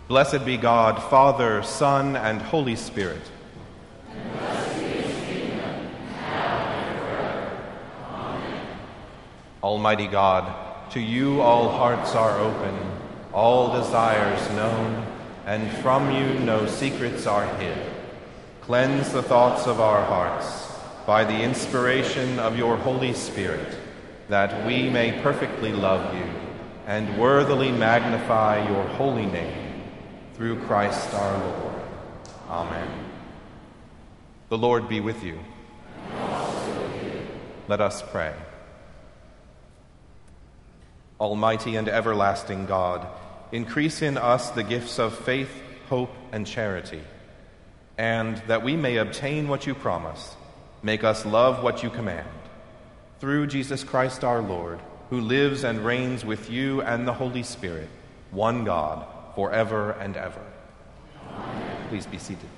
Blessed be God, Father, Son, and Holy Spirit. And blessed be his kingdom, now and forever. Amen. Almighty God, to you all hearts are open, all desires known, and from you no secrets are hid. Cleanse the thoughts of our hearts by the inspiration of your Holy Spirit, that we may perfectly love you and worthily magnify your holy name. Through Christ our Lord. Amen. The Lord be with you. And also with you. Let us pray. Almighty and everlasting God, increase in us the gifts of faith, hope, and charity, and that we may obtain what you promise, make us love what you command. Through Jesus Christ our Lord, who lives and reigns with you and the Holy Spirit, one God, forever and ever. Amen. Please be seated.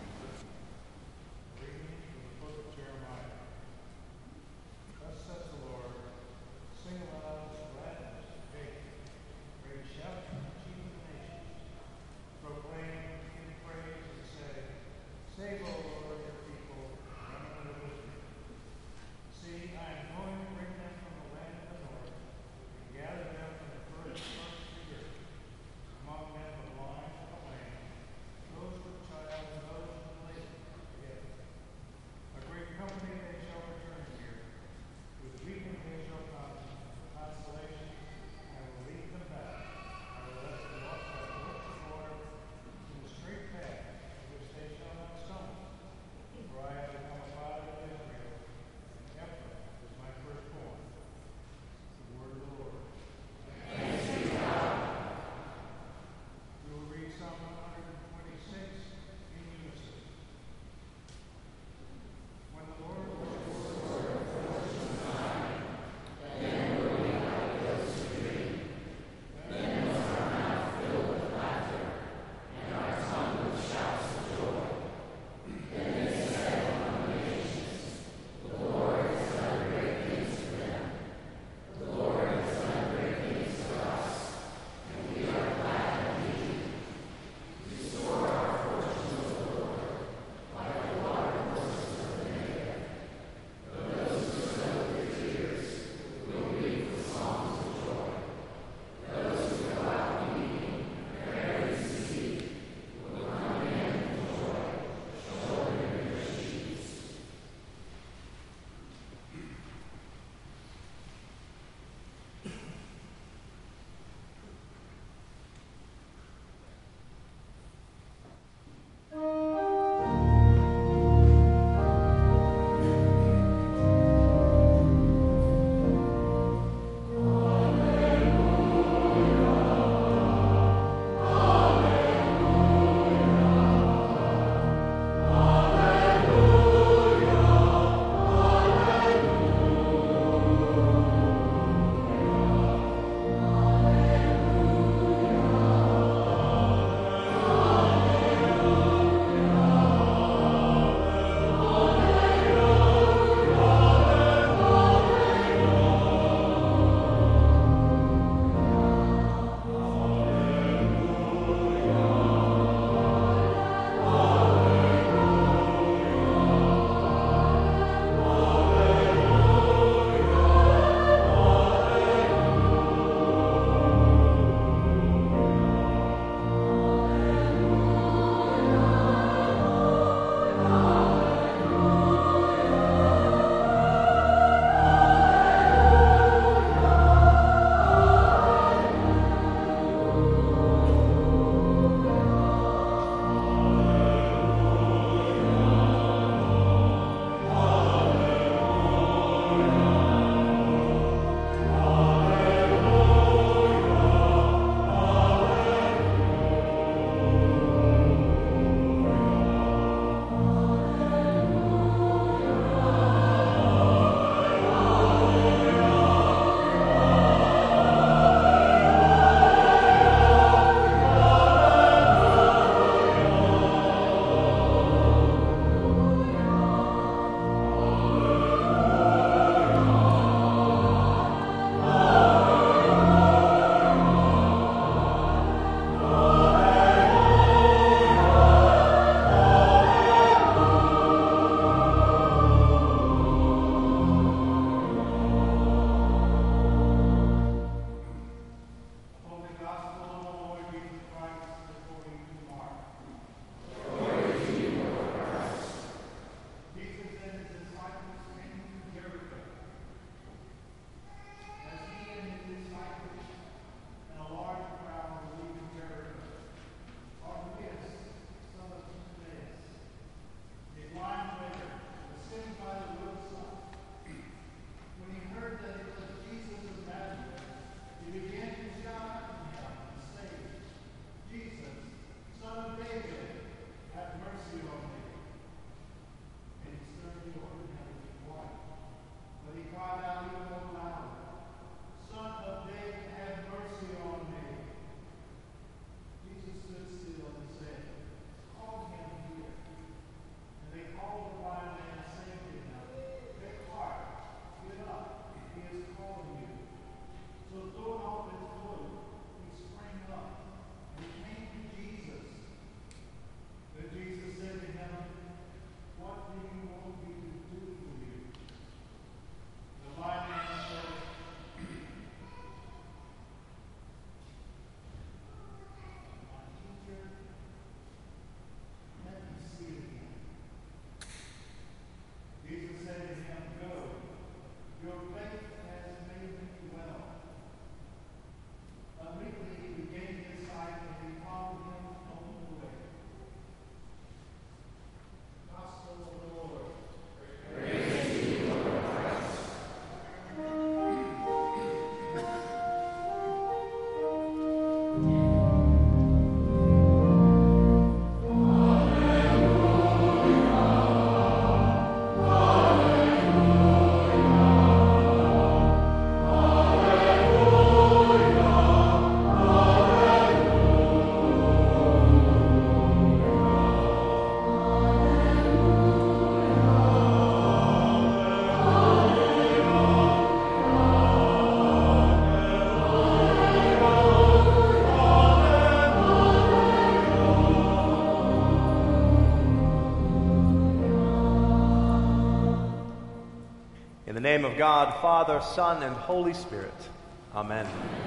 God, Father, Son, and Holy Spirit. Amen.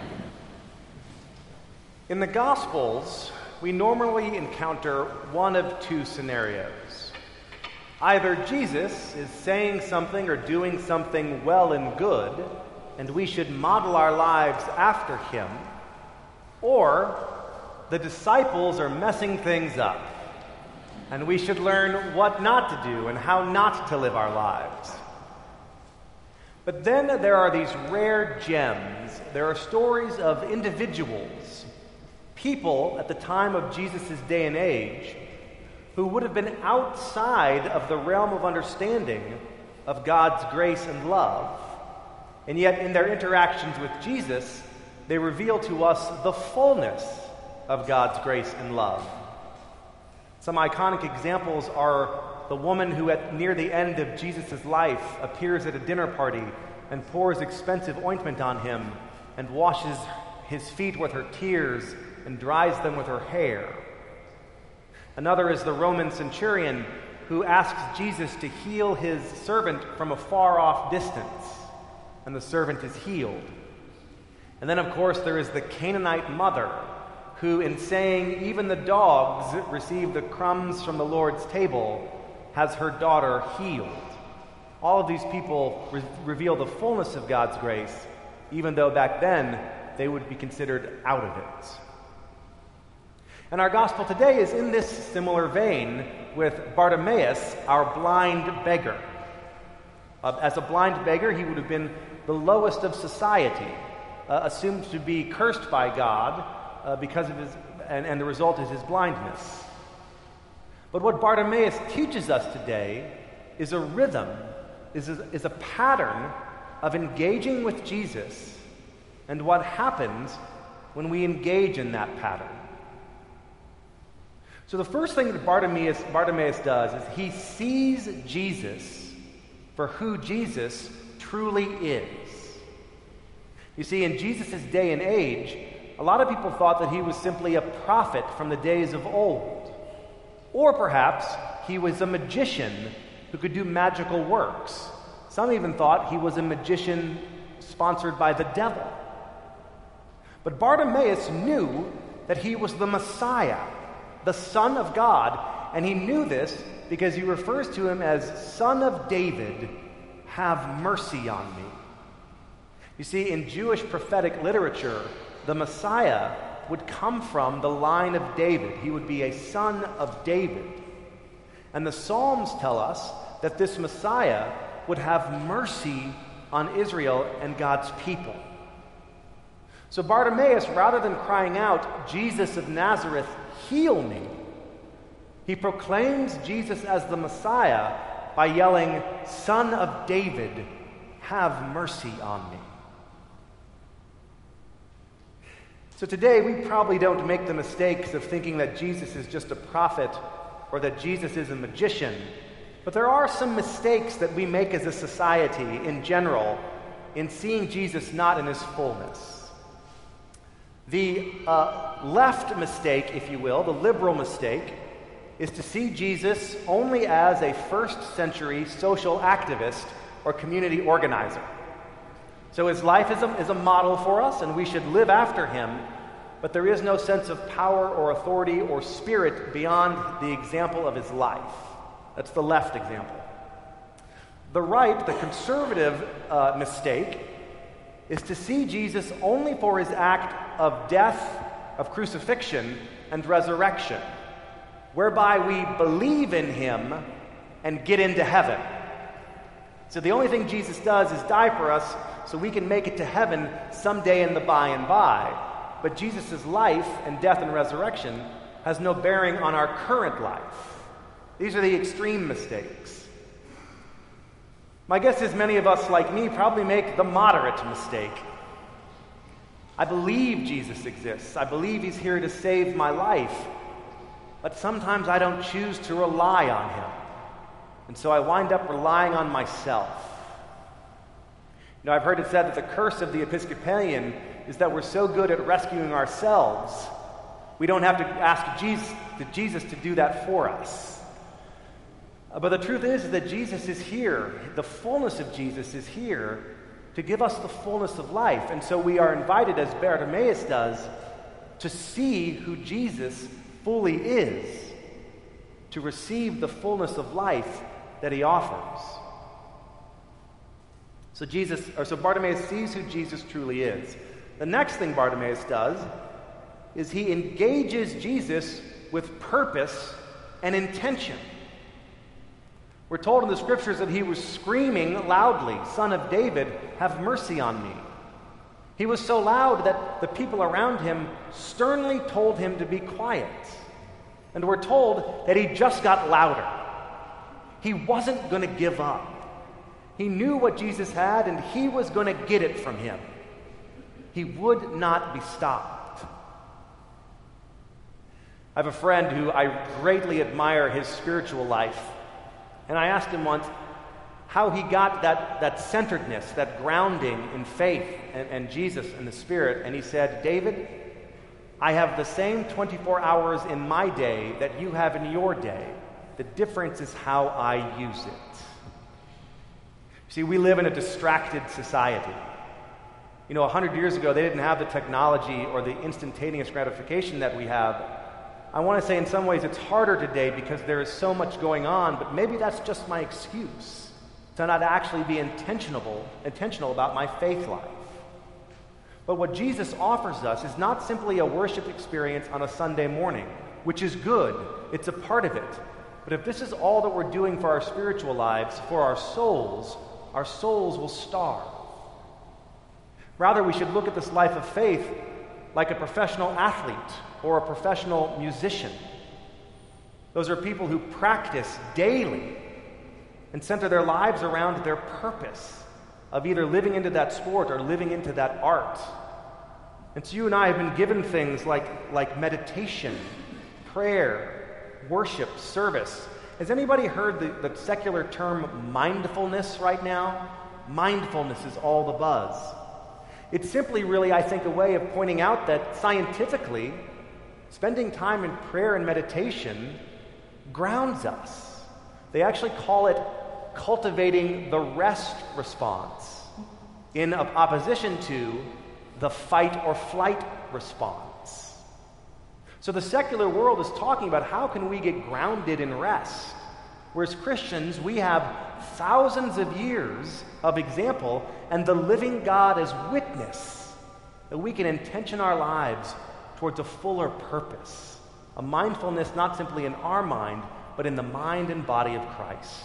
In the Gospels, we normally encounter one of two scenarios. Either Jesus is saying something or doing something well and good, and we should model our lives after him, or the disciples are messing things up, and we should learn what not to do and how not to live our lives. But then there are these rare gems. There are stories of individuals, people at the time of Jesus' day and age, who would have been outside of the realm of understanding of God's grace and love, and yet in their interactions with Jesus, they reveal to us the fullness of God's grace and love. Some iconic examples are the woman who near the end of Jesus' life appears at a dinner party and pours expensive ointment on him and washes his feet with her tears and dries them with her hair. Another is the Roman centurion who asks Jesus to heal his servant from a far-off distance, and the servant is healed. And then, of course, there is the Canaanite mother who, in saying, "Even the dogs receive the crumbs from the Lord's table," has her daughter healed. All of these people reveal the fullness of God's grace, even though back then they would be considered out of it. And our gospel today is in this similar vein with Bartimaeus, our blind beggar. As a blind beggar, he would have been the lowest of society, assumed to be cursed by God because of his, and the result is his blindness. But what Bartimaeus teaches us today is a rhythm, is a pattern of engaging with Jesus and what happens when we engage in that pattern. So the first thing that Bartimaeus does is he sees Jesus for who Jesus truly is. You see, in Jesus' day and age, a lot of people thought that he was simply a prophet from the days of old. Or perhaps he was a magician who could do magical works. Some even thought he was a magician sponsored by the devil. But Bartimaeus knew that he was the Messiah, the Son of God, and he knew this because he refers to him as Son of David, have mercy on me. You see, in Jewish prophetic literature, the Messiah would come from the line of David. He would be a son of David. And the Psalms tell us that this Messiah would have mercy on Israel and God's people. So Bartimaeus, rather than crying out, "Jesus of Nazareth, heal me," he proclaims Jesus as the Messiah by yelling, "Son of David, have mercy on me." So today, we probably don't make the mistakes of thinking that Jesus is just a prophet or that Jesus is a magician, but there are some mistakes that we make as a society in general in seeing Jesus not in his fullness. The left mistake, if you will, the liberal mistake, is to see Jesus only as a first-century social activist or community organizer. So his life is a model for us, and we should live after him, but there is no sense of power or authority or spirit beyond the example of his life. That's the left example. The right, the conservative mistake, is to see Jesus only for his act of death, of crucifixion, and resurrection, whereby we believe in him and get into heaven. So the only thing Jesus does is die for us so we can make it to heaven someday in the by and by. But Jesus' life and death and resurrection has no bearing on our current life. These are the extreme mistakes. My guess is many of us, like me, probably make the moderate mistake. I believe Jesus exists. I believe he's here to save my life. But sometimes I don't choose to rely on him. And so I wind up relying on myself. You know, I've heard it said that the curse of the Episcopalian is that we're so good at rescuing ourselves, we don't have to ask Jesus to do that for us. But the truth is that Jesus is here. The fullness of Jesus is here to give us the fullness of life. And so we are invited, as Bartimaeus does, to see who Jesus fully is, to receive the fullness of life that he offers. So Bartimaeus sees who Jesus truly is. The next thing Bartimaeus does is he engages Jesus with purpose and intention. We're told in the scriptures that he was screaming loudly, "Son of David, have mercy on me." He was so loud that the people around him sternly told him to be quiet. And we're told that he just got louder. He wasn't going to give up. He knew what Jesus had, and he was going to get it from him. He would not be stopped. I have a friend who I greatly admire his spiritual life. And I asked him once how he got that centeredness, that grounding in faith and Jesus and the Spirit. And he said, "David, I have the same 24 hours in my day that you have in your day. The difference is how I use it." See, we live in a distracted society. 100 years ago, they didn't have the technology or the instantaneous gratification that we have. I want to say in some ways it's harder today because there is so much going on, but maybe that's just my excuse to not actually be intentional about my faith life. But what Jesus offers us is not simply a worship experience on a Sunday morning, which is good. It's a part of it. But if this is all that we're doing for our spiritual lives, for our souls will starve. Rather, we should look at this life of faith like a professional athlete or a professional musician. Those are people who practice daily and center their lives around their purpose of either living into that sport or living into that art. And so you and I have been given things like meditation, prayer, worship, service. Has anybody heard the secular term mindfulness right now? Mindfulness is all the buzz. It's simply really, I think, a way of pointing out that scientifically, spending time in prayer and meditation grounds us. They actually call it cultivating the rest response in opposition to the fight or flight response. So the secular world is talking about how can we get grounded in rest, whereas Christians, we have thousands of years of example and the living God as witness that we can intention our lives towards a fuller purpose, a mindfulness not simply in our mind, but in the mind and body of Christ.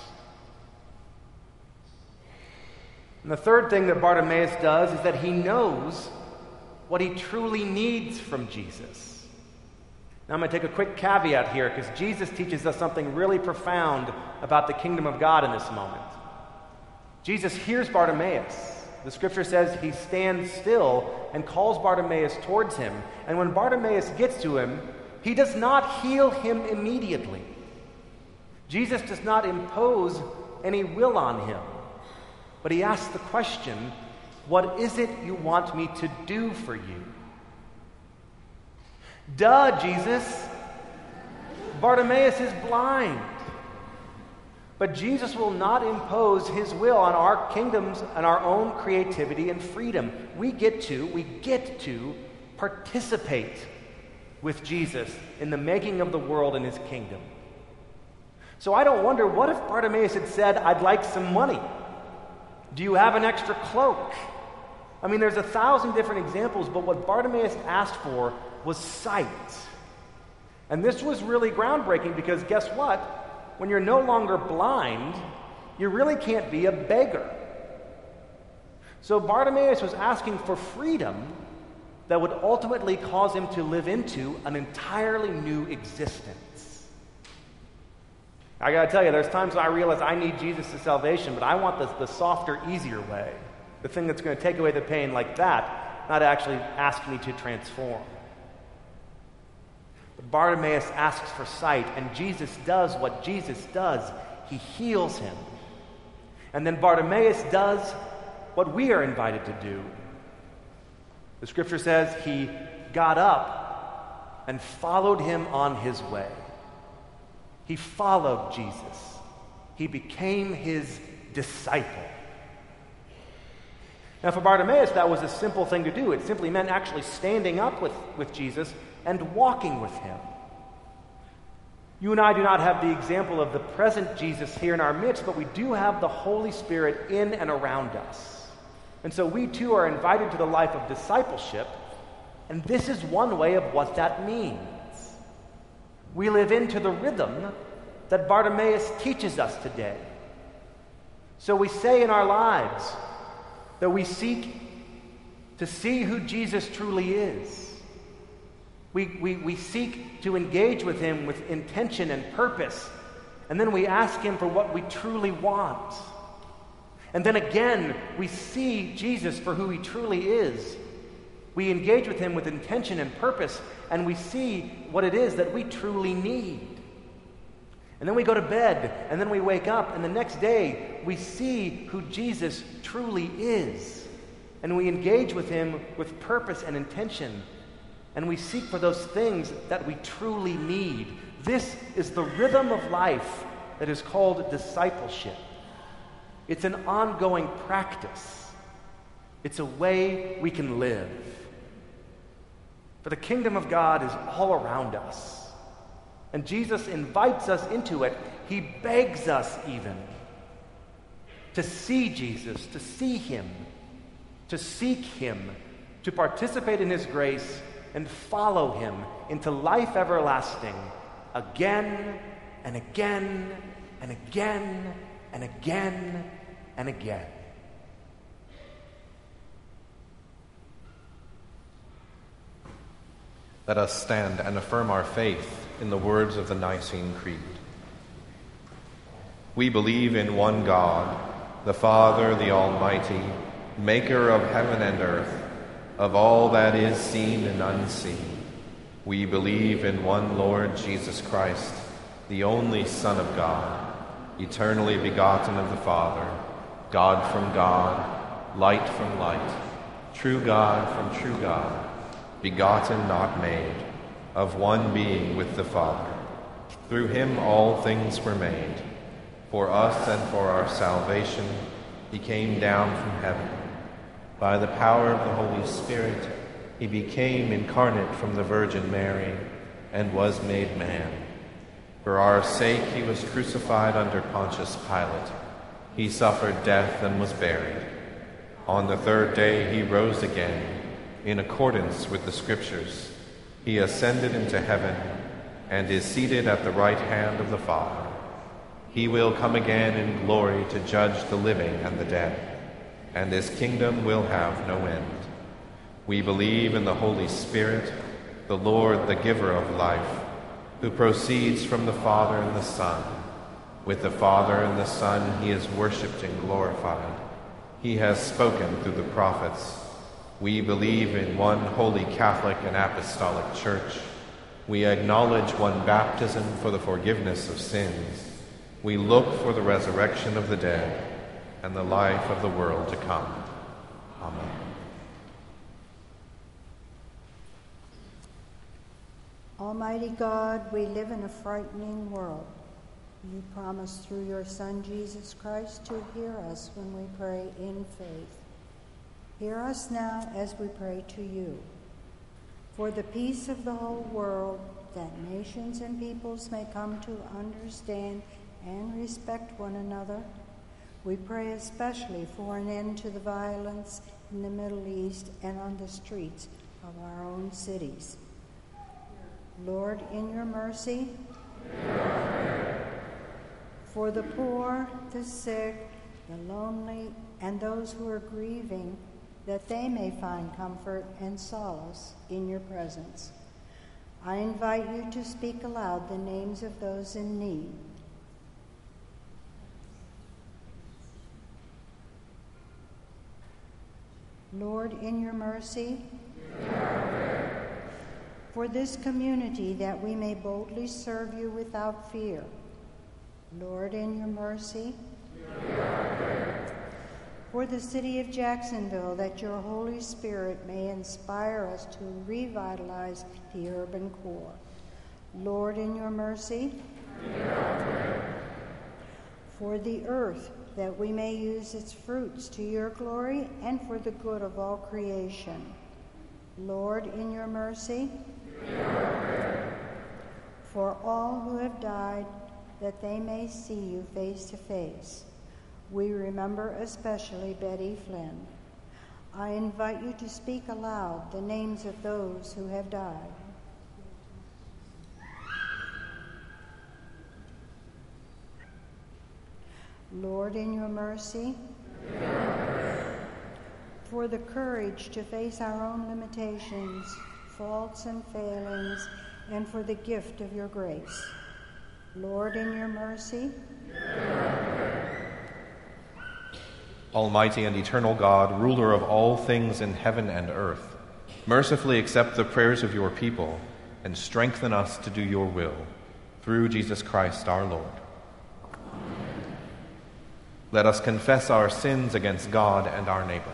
And the third thing that Bartimaeus does is that he knows what he truly needs from Jesus. Now I'm going to take a quick caveat here because Jesus teaches us something really profound about the kingdom of God in this moment. Jesus hears Bartimaeus. The scripture says he stands still and calls Bartimaeus towards him. And when Bartimaeus gets to him, he does not heal him immediately. Jesus does not impose any will on him. But he asks the question, "What is it you want me to do for you?" Duh, Jesus. Bartimaeus is blind. But Jesus will not impose his will on our kingdoms and our own creativity and freedom. We get to participate with Jesus in the making of the world and his kingdom. So I don't wonder, what if Bartimaeus had said, "I'd like some money. Do you have an extra cloak?" I mean, there's 1,000 different examples, but what Bartimaeus asked for was sight. And this was really groundbreaking because guess what? When you're no longer blind, you really can't be a beggar. So Bartimaeus was asking for freedom that would ultimately cause him to live into an entirely new existence. I gotta tell you, there's times when I realize I need Jesus' salvation, but I want the softer, easier way. The thing that's going to take away the pain like that, not actually ask me to transform. But Bartimaeus asks for sight, and Jesus does what Jesus does. He heals him. And then Bartimaeus does what we are invited to do. The scripture says he got up and followed him on his way. He followed Jesus. He became his disciple. Now, for Bartimaeus, that was a simple thing to do. It simply meant actually standing up with Jesus and walking with him. You and I do not have the example of the present Jesus here in our midst, but we do have the Holy Spirit in and around us. And so we too are invited to the life of discipleship, and this is one way of what that means. We live into the rhythm that Bartimaeus teaches us today. So we say in our lives that we seek to see who Jesus truly is. We seek to engage with him with intention and purpose, and then we ask him for what we truly want. And then again, we see Jesus for who he truly is. We engage with him with intention and purpose, and we see what it is that we truly need. And then we go to bed, and then we wake up, and the next day we see who Jesus truly is. And we engage with him with purpose and intention, and we seek for those things that we truly need. This is the rhythm of life that is called discipleship. It's an ongoing practice. It's a way we can live. For the kingdom of God is all around us. And Jesus invites us into it. He begs us even to see Jesus, to see him, to seek him, to participate in his grace, and follow him into life everlasting again and again and again and again and again. Let us stand and affirm our faith in the words of the Nicene Creed. We believe in one God, the Father, the Almighty, maker of heaven and earth, of all that is seen and unseen. We believe in one Lord Jesus Christ, the only Son of God, eternally begotten of the Father, God from God, light from light, true God from true God, begotten, not made, of one being with the Father. Through him all things were made. For us and for our salvation, he came down from heaven. By the power of the Holy Spirit, he became incarnate from the Virgin Mary and was made man. For our sake he was crucified under Pontius Pilate. He suffered death and was buried. On the third day he rose again, in accordance with the Scriptures. He ascended into heaven and is seated at the right hand of the Father. He will come again in glory to judge the living and the dead, and his kingdom will have no end. We believe in the Holy Spirit, the Lord, the giver of life, who proceeds from the Father and the Son. With the Father and the Son he is worshipped and glorified. He has spoken through the prophets. We believe in one holy Catholic and Apostolic Church. We acknowledge one baptism for the forgiveness of sins. We look for the resurrection of the dead and the life of the world to come. Amen. Almighty God, we live in a frightening world. You promise through your Son, Jesus Christ, to hear us when we pray in faith. Hear us now as we pray to you. For the peace of the whole world, that nations and peoples may come to understand and respect one another, we pray especially for an end to the violence in the Middle East and on the streets of our own cities. Lord, in your mercy, for the poor, the sick, the lonely, and those who are grieving, that they may find comfort and solace in your presence. I invite you to speak aloud the names of those in need. Lord, in your mercy, for this community, that we may boldly serve you without fear. Lord, in your mercy, for the city of Jacksonville, that your Holy Spirit may inspire us to revitalize the urban core. Lord, in your mercy, for the earth, that we may use its fruits to your glory and for the good of all creation. Lord, in your mercy, for all who have died, that they may see you face to face. We remember especially Betty Flynn. I invite you to speak aloud the names of those who have died. Lord, in your mercy, for the courage to face our own limitations, faults, and failings, and for the gift of your grace. Lord, in your mercy, Almighty and eternal God, ruler of all things in heaven and earth, mercifully accept the prayers of your people and strengthen us to do your will, through Jesus Christ our Lord. Let us confess our sins against God and our neighbor.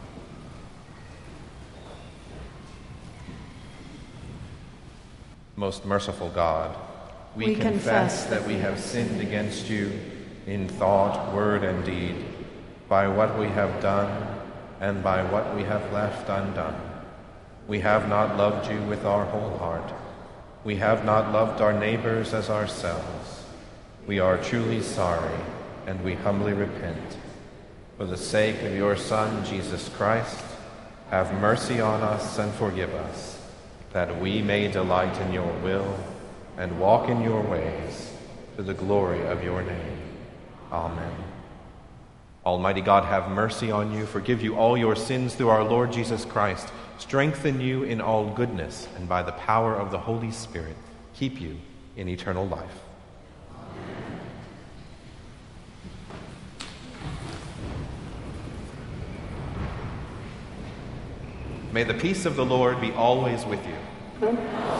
Most merciful God, we confess that we have sinned against you in thought, word, and deed, by what we have done and by what we have left undone. We have not loved you with our whole heart. We have not loved our neighbors as ourselves. We are truly sorry, and we humbly repent. For the sake of your Son, Jesus Christ, have mercy on us and forgive us, that we may delight in your will and walk in your ways, to the glory of your name. Amen. Almighty God, have mercy on you, forgive you all your sins through our Lord Jesus Christ, strengthen you in all goodness, and by the power of the Holy Spirit, keep you in eternal life. May the peace of the Lord be always with you.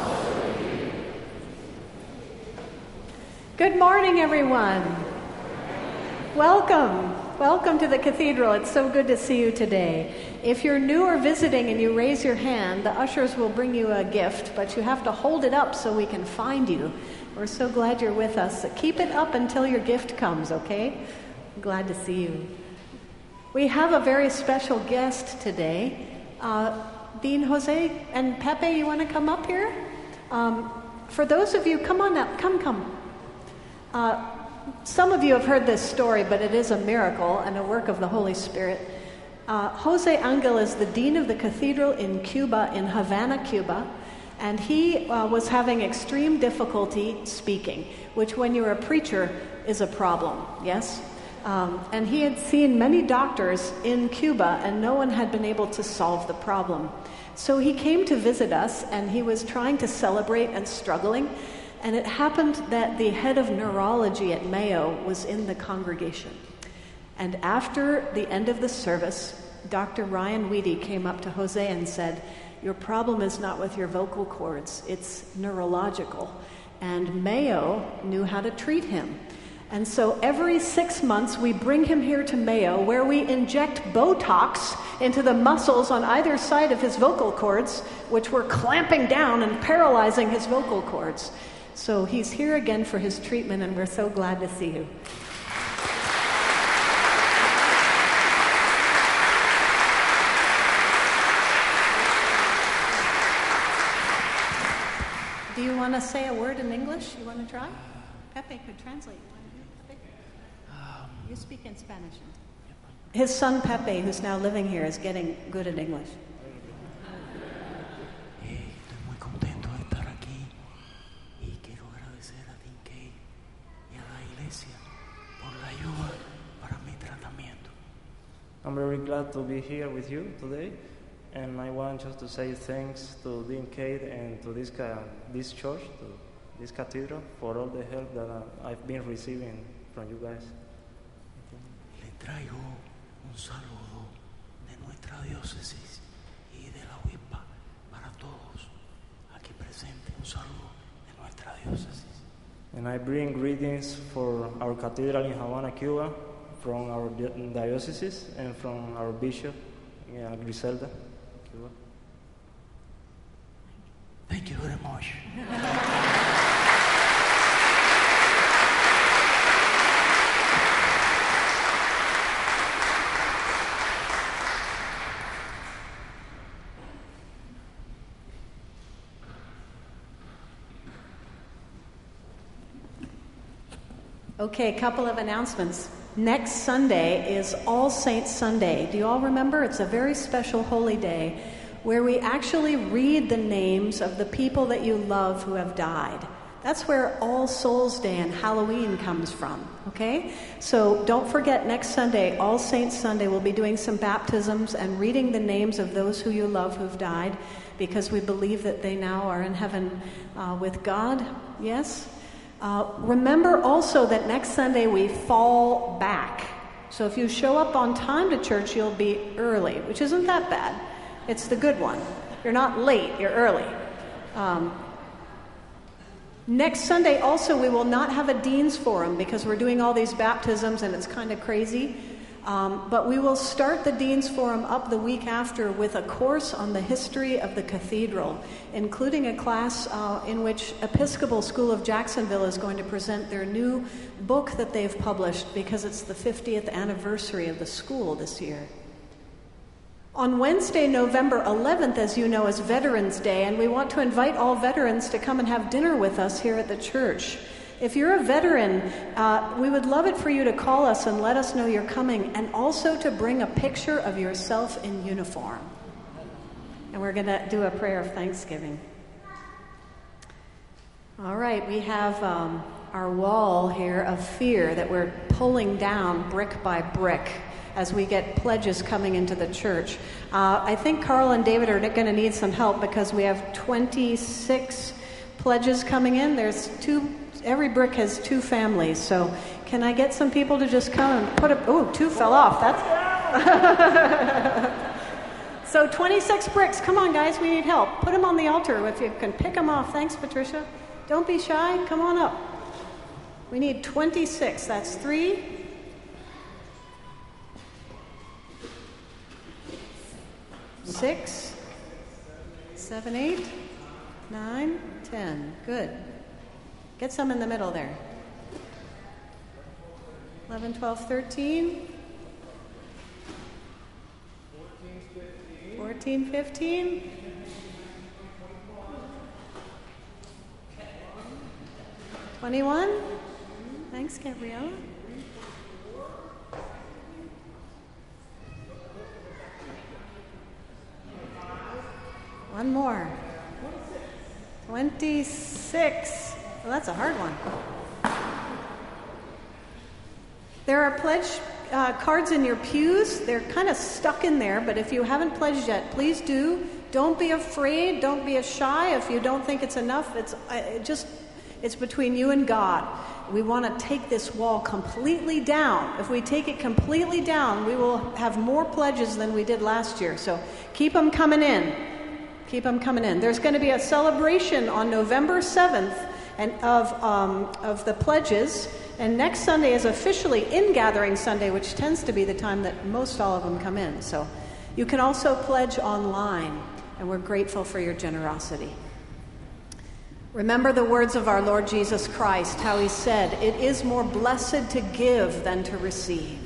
Good morning, everyone. Welcome. Welcome to the cathedral. It's so good to see you today. If you're new or visiting and you raise your hand, the ushers will bring you a gift, but you have to hold it up so we can find you. We're so glad you're with us. So keep it up until your gift comes, okay? I'm glad to see you. We have a very special guest today. Dean Jose and Pepe, you want to come up here? For those of you, come on up. Come. Some of you have heard this story, but it is a miracle and a work of the Holy Spirit. Jose Angel is the dean of the cathedral in Cuba, in Havana, Cuba, and he was having extreme difficulty speaking, which when you're a preacher is a problem, yes? And he had seen many doctors in Cuba, and no one had been able to solve the problem. So he came to visit us, and he was trying to celebrate and struggling. And it happened that the head of neurology at Mayo was in the congregation. And after the end of the service, Dr. Ryan Weedy came up to Jose and said, "Your problem is not with your vocal cords, it's neurological." And Mayo knew how to treat him. And so every 6 months we bring him here to Mayo, where we inject Botox into the muscles on either side of his vocal cords, which were clamping down and paralyzing his vocal cords. So he's here again for his treatment, and we're so glad to see you. Do you want to say a word in English? You want to try? Pepe could translate. You want to do it, Pepe? You speak in Spanish. His son Pepe, who's now living here, is getting good at English. Estoy muy contento de estar aquí y quiero agradecer a Dean Kay y a la iglesia por la ayuda para mi tratamiento. I'm very glad to be here with you today, and I want just to say thanks to Dean Cade and to this church, to this cathedral, for all the help that I've been receiving from you guys. Le traigo un saludo de nuestra diócesis y de la obispa para todos aquí presentes. Un saludo de nuestra diócesis. And I bring greetings for our cathedral in Havana, Cuba, from our diocese and from our bishop, Griselda, Cuba. Thank you very much. Okay, a couple of announcements. Next Sunday is All Saints Sunday. Do you all remember? It's a very special holy day where we actually read the names of the people that you love who have died. That's where All Souls Day and Halloween comes from, okay? So don't forget, next Sunday, All Saints Sunday, we'll be doing some baptisms and reading the names of those who you love who've died, because we believe that they now are in heaven with God, yes? Remember also that next Sunday we fall back. So if you show up on time to church, you'll be early, which isn't that bad. It's the good one. You're not late, you're early. Next Sunday also we will not have a Dean's Forum because we're doing all these baptisms and it's kind of crazy. But we will start the Dean's Forum up the week after with a course on the history of the cathedral, including a class in which Episcopal School of Jacksonville is going to present their new book that they've published because it's the 50th anniversary of the school this year. On Wednesday, November 11th, as you know, is Veterans Day, and we want to invite all veterans to come and have dinner with us here at the church. If you're a veteran, we would love it for you to call us and let us know you're coming, and also to bring a picture of yourself in uniform. And we're going to do a prayer of thanksgiving. All right, we have our wall here of fear that we're pulling down brick by brick as we get pledges coming into the church. I think Carl and David are going to need some help because we have 26 pledges coming in. There's every brick has 2 families. So can I get some people to just come and put a, 2 fell off. That's So 26 bricks. Come on, guys, we need help. Put them on the altar if you can pick them off. Thanks, Patricia. Don't be shy. Come on up. We need 26. That's 3. 6, 7, 8, 9, 10. Good. Get some in the middle there. 11, 12, 13. 14, 15. 21. Thanks, Gabriella. One more. 26. Well, that's a hard one. There are pledge cards in your pews. They're kind of stuck in there, but if you haven't pledged yet, please do. Don't be afraid. Don't be shy. If you don't think it's enough, it's between you and God. We want to take this wall completely down. If we take it completely down, we will have more pledges than we did last year. So keep them coming in. Keep them coming in. There's going to be a celebration on November 7th and of the pledges. And next Sunday is officially In-Gathering Sunday, which tends to be the time that most all of them come in. So you can also pledge online, and we're grateful for your generosity. Remember the words of our Lord Jesus Christ, how he said, "It is more blessed to give than to receive."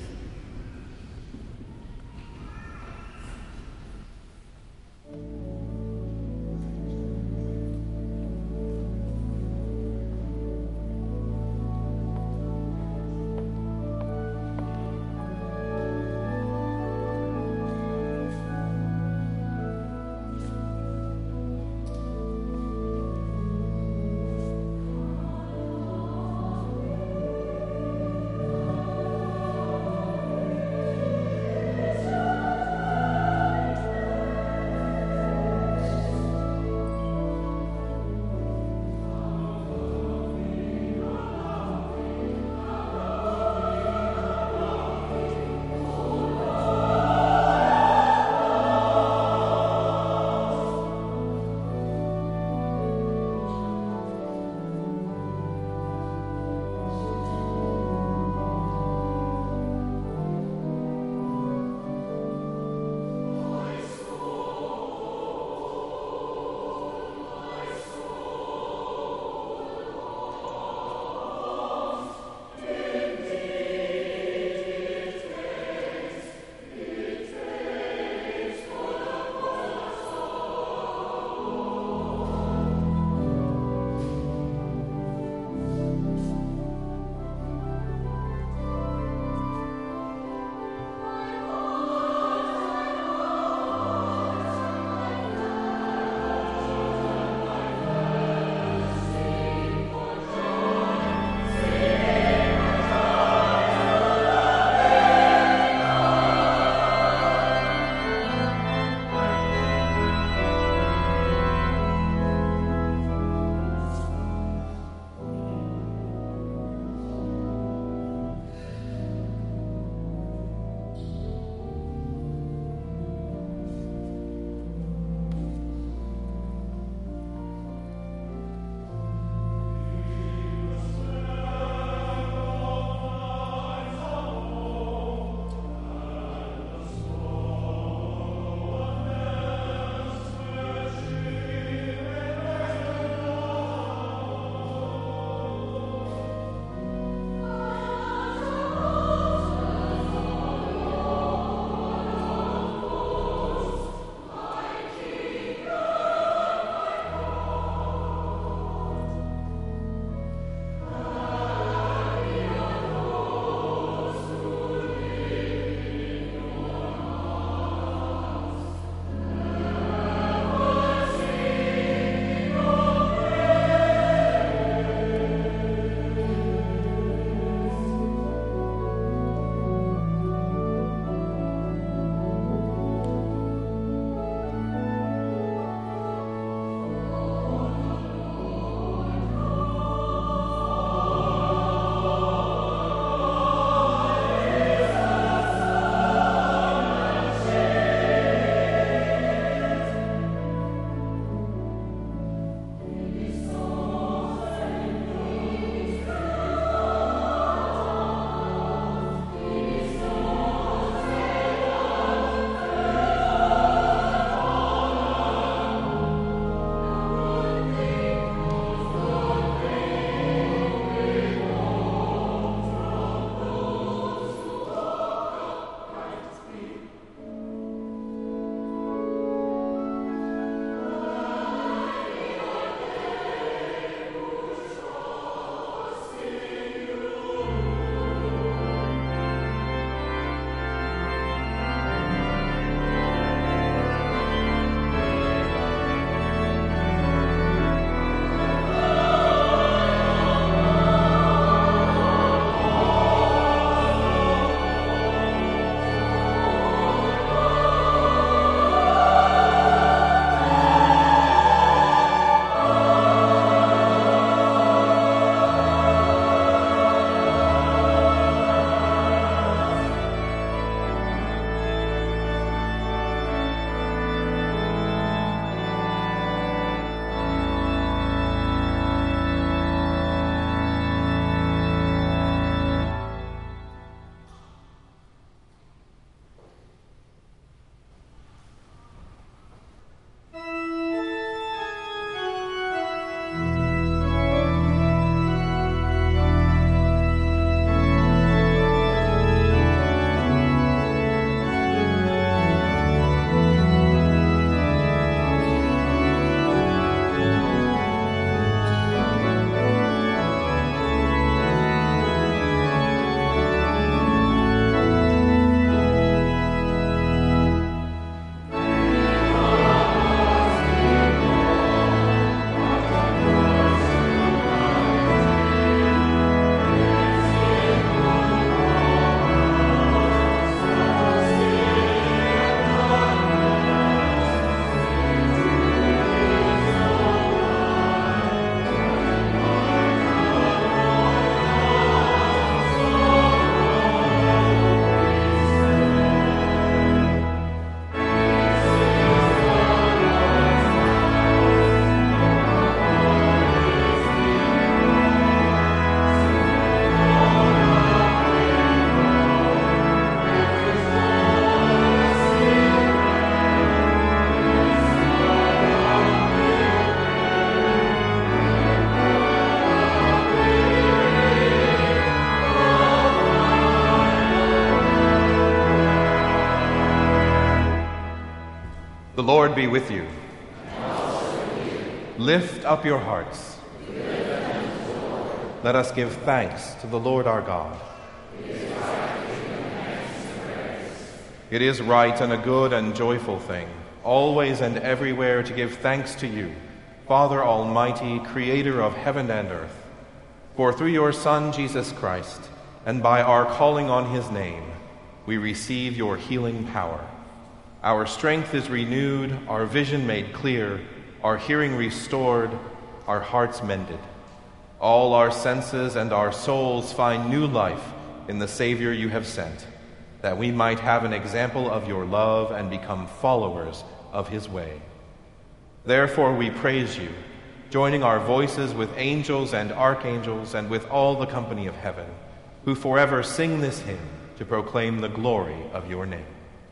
The Lord be with you. And also with you. Lift up your hearts. We lift them to the Lord. Let us give thanks to the Lord our God. It is right to give him thanks and praise. It is right and a good and joyful thing, always and everywhere to give thanks to you, Father Almighty, Creator of heaven and earth. For through your Son, Jesus Christ, and by our calling on his name, we receive your healing power. Our strength is renewed, our vision made clear, our hearing restored, our hearts mended. All our senses and our souls find new life in the Savior you have sent, that we might have an example of your love and become followers of his way. Therefore we praise you, joining our voices with angels and archangels and with all the company of heaven, who forever sing this hymn to proclaim the glory of your name.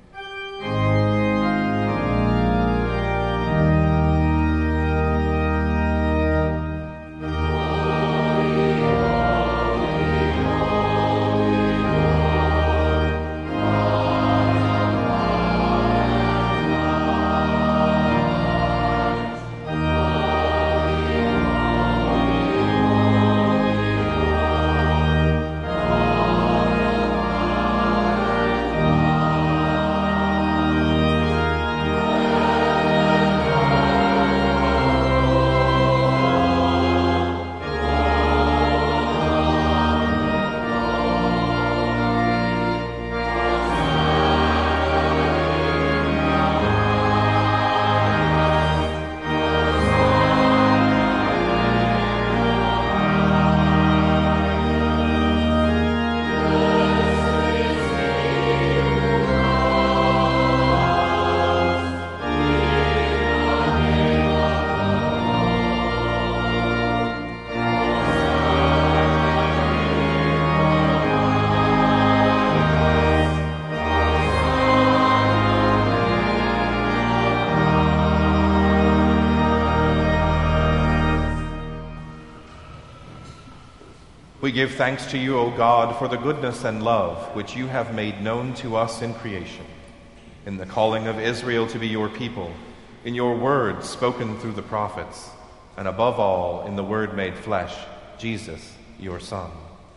We give thanks to you, O God, for the goodness and love which you have made known to us in creation, in the calling of Israel to be your people, in your word spoken through the prophets, and above all in the Word made flesh, Jesus, your Son.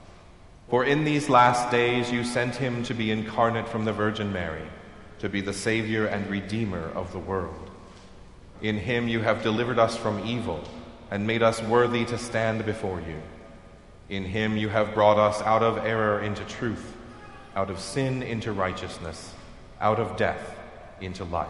For in these last days you sent him to be incarnate from the Virgin Mary, to be the Savior and Redeemer of the world. In him you have delivered us from evil and made us worthy to stand before you. In him you have brought us out of error into truth, out of sin into righteousness, out of death into life.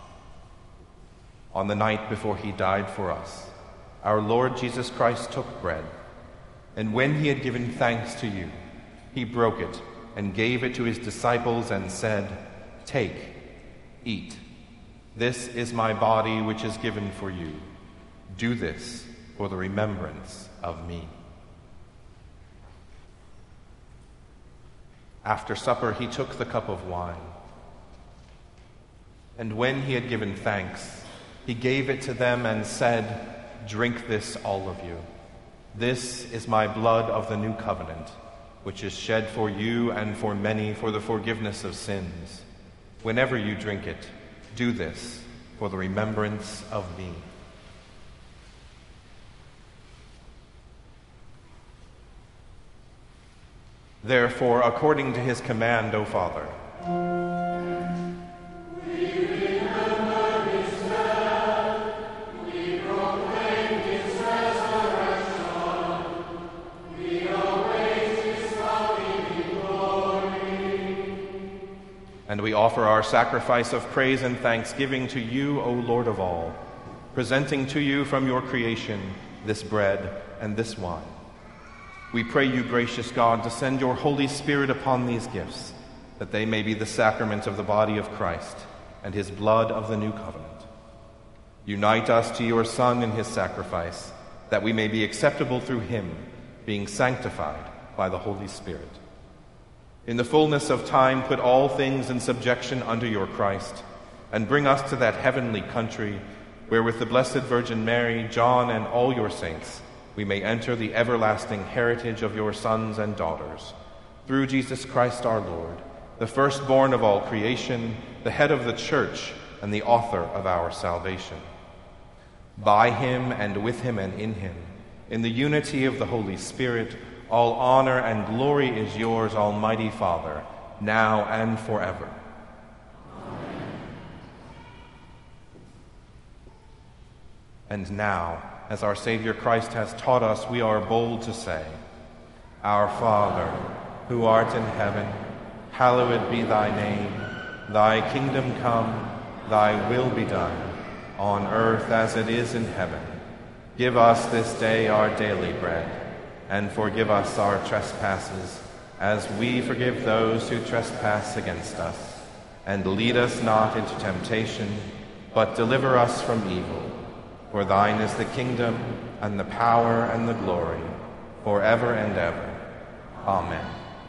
On the night before he died for us, our Lord Jesus Christ took bread, and when he had given thanks to you, he broke it and gave it to his disciples and said, "Take, eat. This is my body which is given for you. Do this for the remembrance of me." After supper, he took the cup of wine, and when he had given thanks, he gave it to them and said, "Drink this, all of you. This is my blood of the new covenant, which is shed for you and for many for the forgiveness of sins. Whenever you drink it, do this for the remembrance of me." Therefore, according to his command, O Father, we remember his death, we proclaim his resurrection, we await his coming in glory. and we offer our sacrifice of praise and thanksgiving to you, O Lord of all, presenting to you from your creation this bread and this wine. We pray you, gracious God, to send your Holy Spirit upon these gifts, that they may be the sacrament of the body of Christ and his blood of the new covenant. Unite us to your Son in his sacrifice, that we may be acceptable through him, being sanctified by the Holy Spirit. In the fullness of time, put all things in subjection under your Christ, and bring us to that heavenly country where with the Blessed Virgin Mary, John, and all your saints, we may enter the everlasting heritage of your sons and daughters. Through Jesus Christ our Lord, the firstborn of all creation, the head of the Church, and the author of our salvation. By him and with him and in him, in the unity of the Holy Spirit, all honor and glory is yours, Almighty Father, now and forever. Amen. And now, as our Savior Christ has taught us, we are bold to say, Our Father, who art in heaven, hallowed be thy name. Thy kingdom come, thy will be done, on earth as it is in heaven. Give us this day our daily bread, and forgive us our trespasses, as we forgive those who trespass against us. And lead us not into temptation, but deliver us from evil. For thine is the kingdom, and the power, and the glory, forever and ever. Amen.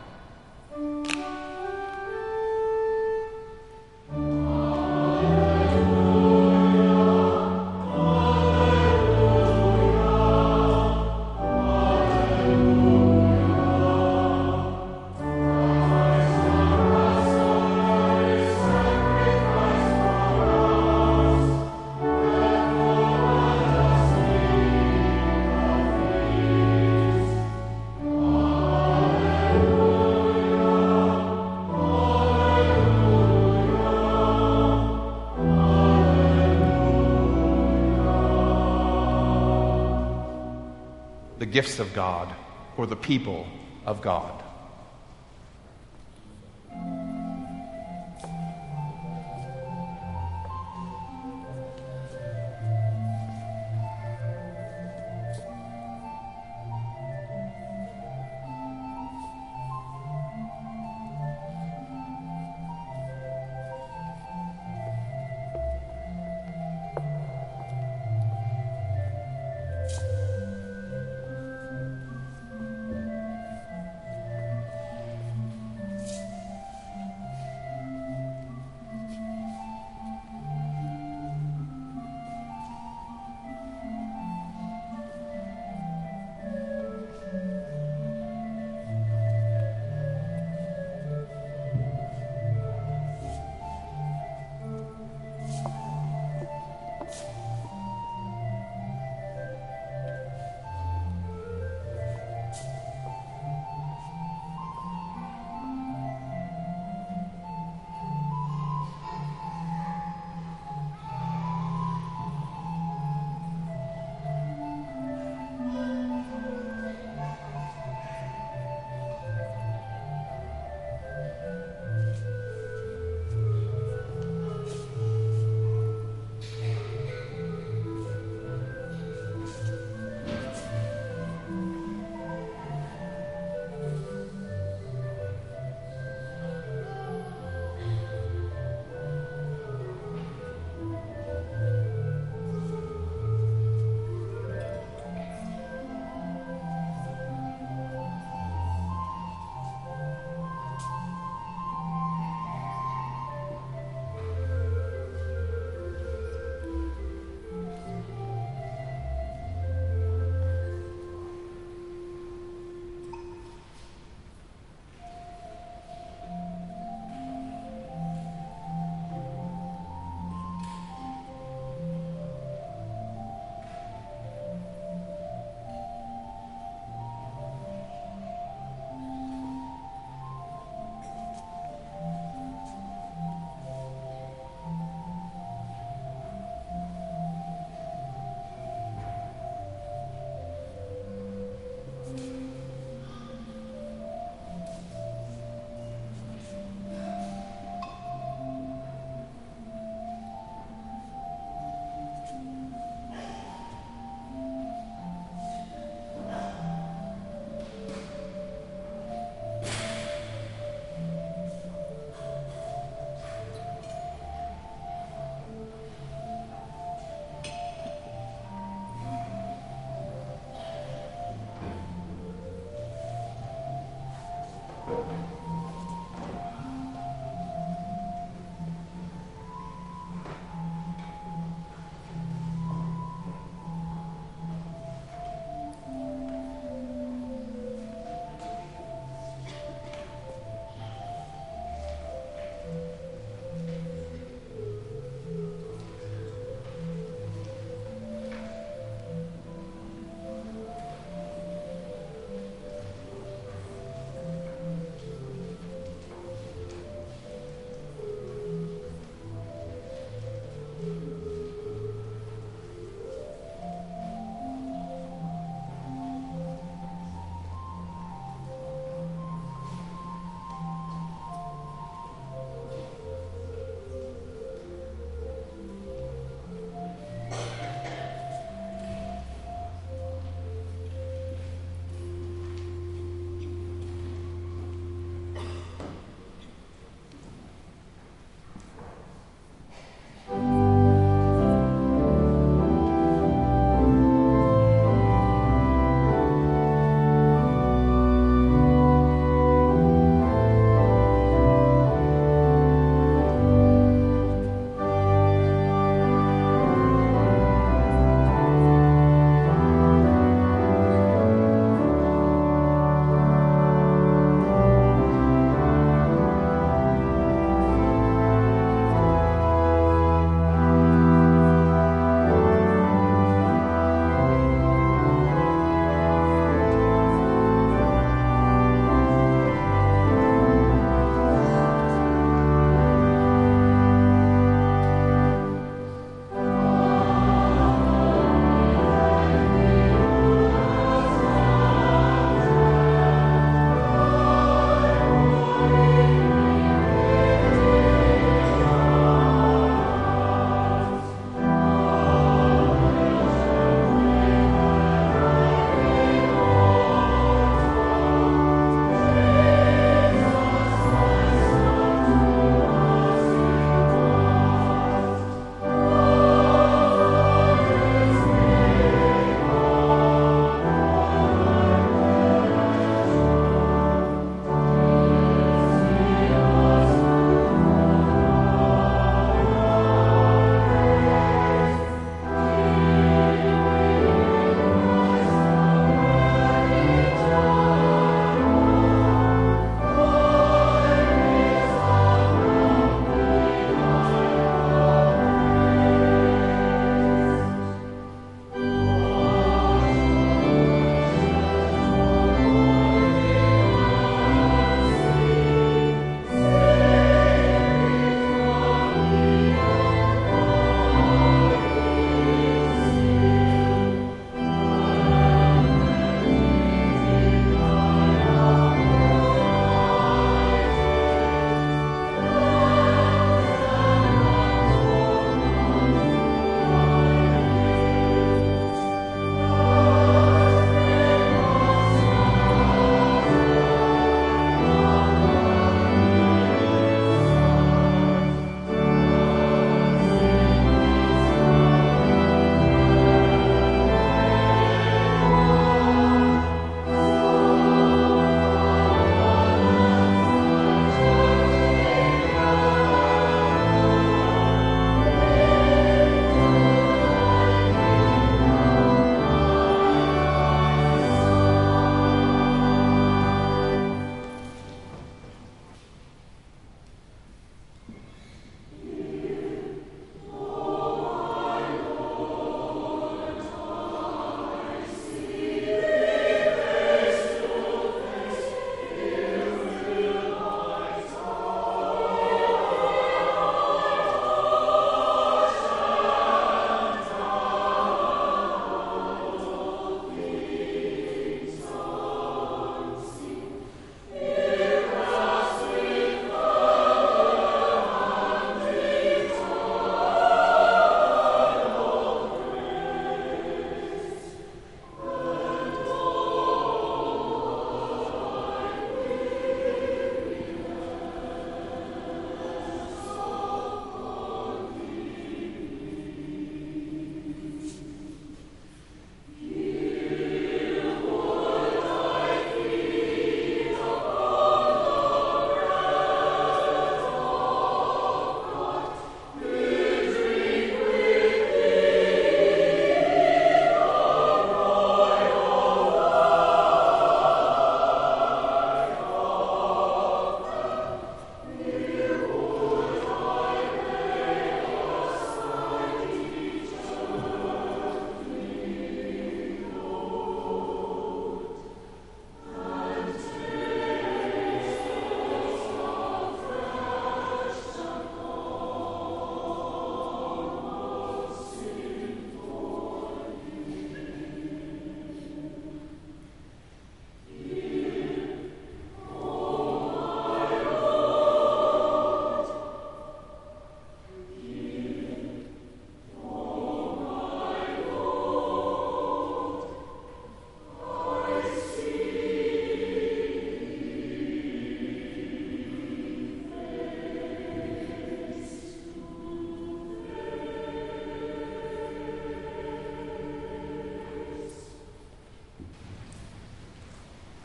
The gifts of God for the people of God.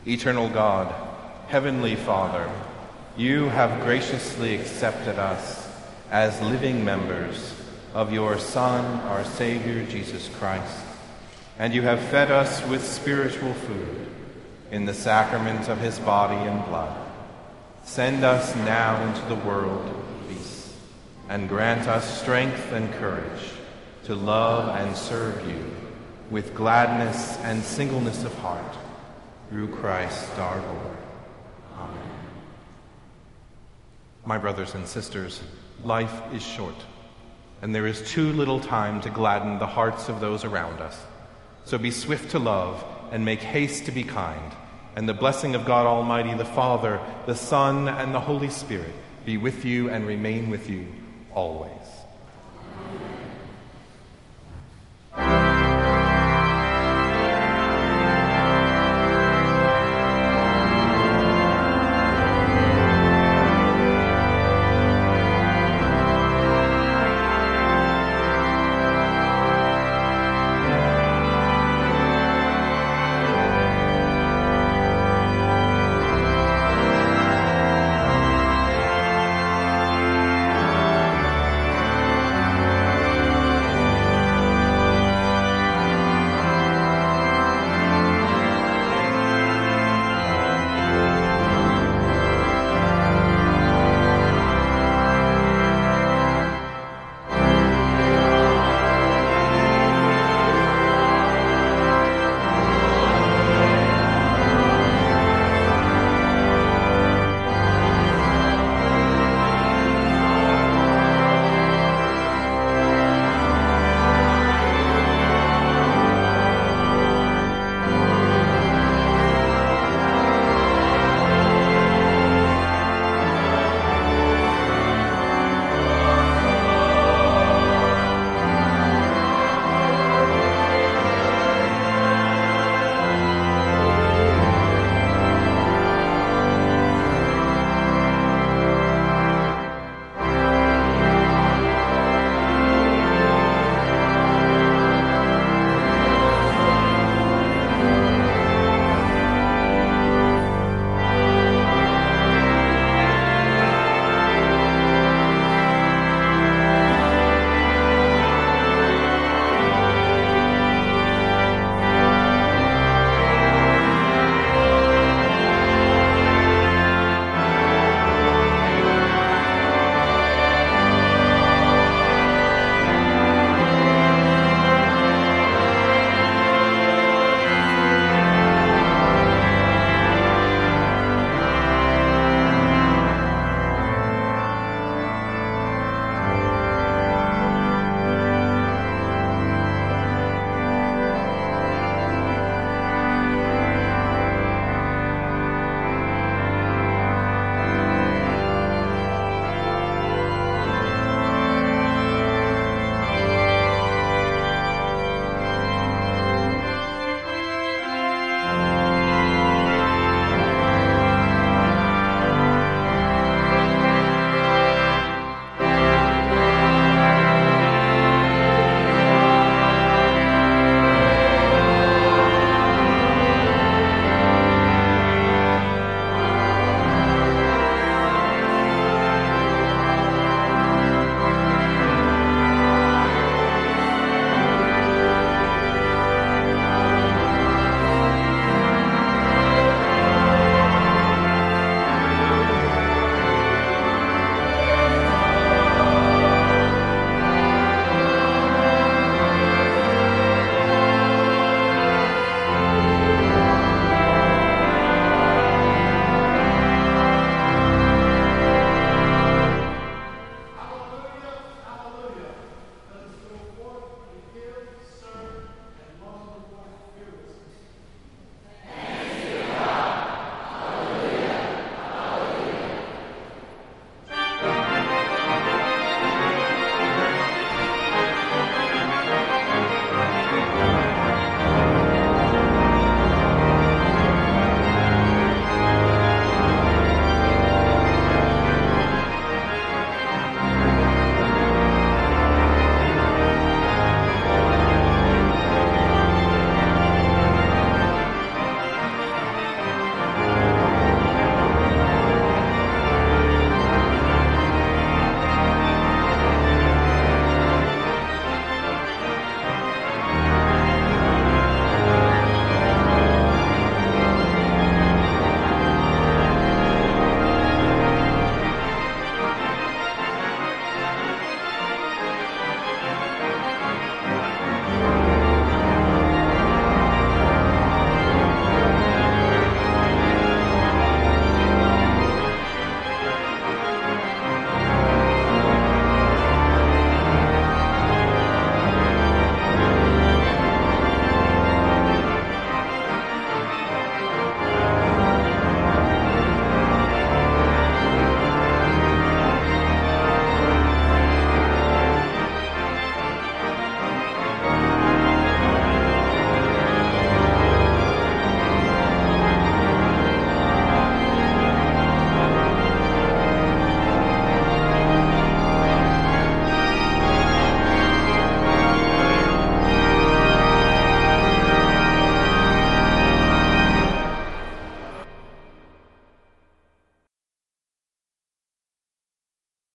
Eternal God, Heavenly Father, you have graciously accepted us as living members of your Son, our Savior, Jesus Christ, and you have fed us with spiritual food in the sacrament of his body and blood. Send us now into the world of peace, and grant us strength and courage to love and serve you with gladness and singleness of heart, through Christ our Lord. Amen. My brothers and sisters, life is short, and there is too little time to gladden the hearts of those around us. So be swift to love and make haste to be kind, and the blessing of God Almighty, the Father, the Son, and the Holy Spirit be with you and remain with you always.